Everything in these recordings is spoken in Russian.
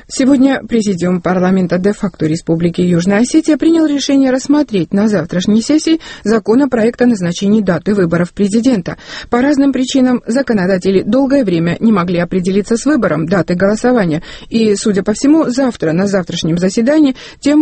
Сегодня Президиум парламента де-факто Республики Южная Осетия принял решение рассмотреть на завтрашней сессии законопроект о назначении даты выборов президента. По разным причинам законодатели долгое время не могли определиться с выбором даты голосования, и, судя по всему, завтра на завтрашнем заседании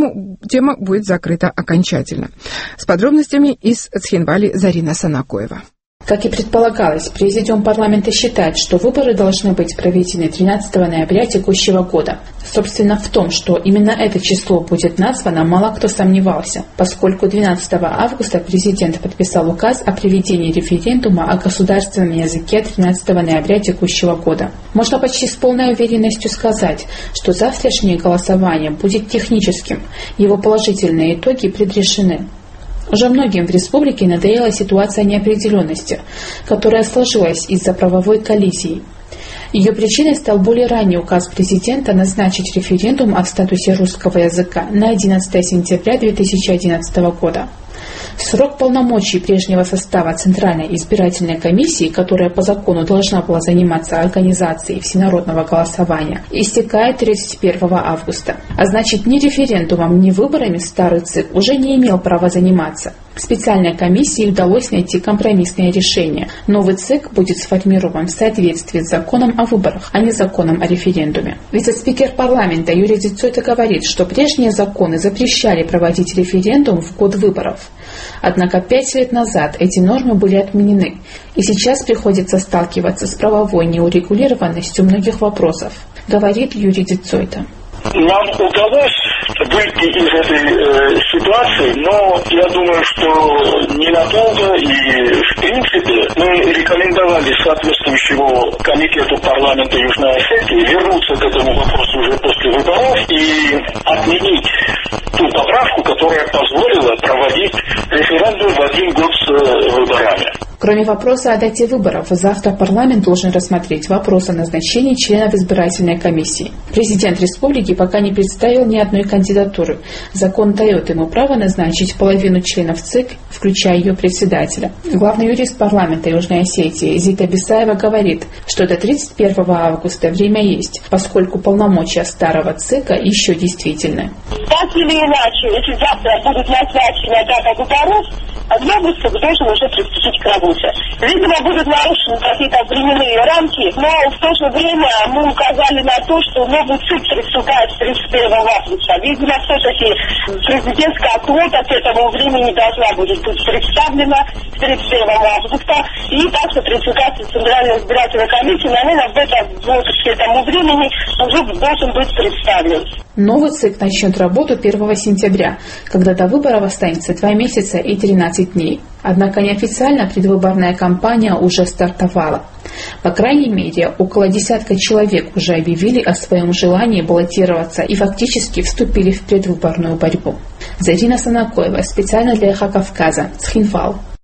тема будет закрыта окончательно. С подробностями из Цхинвали Зарина Санакоева. Как и предполагалось, Президиум парламента считает, что выборы должны быть проведены 13 ноября текущего года. Собственно, в том, что именно это число будет названо, мало кто сомневался, поскольку 12 августа президент подписал указ о проведении референдума о государственном языке 13 ноября текущего года. Можно почти с полной уверенностью сказать, что завтрашнее голосование будет техническим, его положительные итоги предрешены. Уже многим в республике надоела ситуация неопределенности, которая сложилась из-за правовой коллизии. Ее причиной стал более ранний указ президента назначить референдум о статусе русского языка на 11 сентября 2011 года. Срок полномочий прежнего состава Центральной избирательной комиссии, которая по закону должна была заниматься организацией всенародного голосования, истекает 31 августа. А значит, ни референдумом, ни выборами старый ЦИК уже не имел права заниматься. Специальной комиссии удалось найти компромиссное решение. Новый ЦИК будет сформирован в соответствии с законом о выборах, а не законом о референдуме. Вице-спикер парламента Юрий Дицойта говорит, что прежние законы запрещали проводить референдум в год выборов. Однако 5 лет назад эти нормы были отменены, и сейчас приходится сталкиваться с правовой неурегулированностью многих вопросов, говорит Юрий Дицойта. Нам удалось выйти из этой ситуации, но я думаю, что ненадолго, и в принципе мы рекомендовали соответствующему комитету парламента Южной Осетии вернуться к этому вопросу уже после выборов и отменить ту поправку, которая позволила проводить референдум в один год с выборами. Кроме вопроса о дате выборов, завтра парламент должен рассмотреть вопрос о назначении членов избирательной комиссии. Президент республики пока не представил ни одной кандидатуры. Закон дает ему право назначить половину членов ЦИК, включая ее председателя. Главный юрист парламента Южной Осетии Зита Бисаева говорит, что до 31 августа время есть, поскольку полномочия старого ЦИКа еще действительны. Так или иначе, если завтра будет назначена дата выборов, 1 августа должен уже приступить к работе. Видимо, будут нарушены какие-то временные рамки, но в то же время мы указали на то, что новый ЦИК приступает с 31 августа. Видимо, все-таки президентская квота к этому времени должна будет быть представлена с 31 августа. И также председатель Центральной избирательной комиссии, наверное, к этому времени уже должен быть представлен. Новый ЦИК начнет работу 1 сентября, когда до выборов останется 2 месяца и 13 дней. Однако неофициально предвыборная кампания уже стартовала. По крайней мере, около десятка человек уже объявили о своем желании баллотироваться и фактически вступили в предвыборную борьбу. Зарина Санакоева, специально для «Эхо Кавказа», Цхинвал.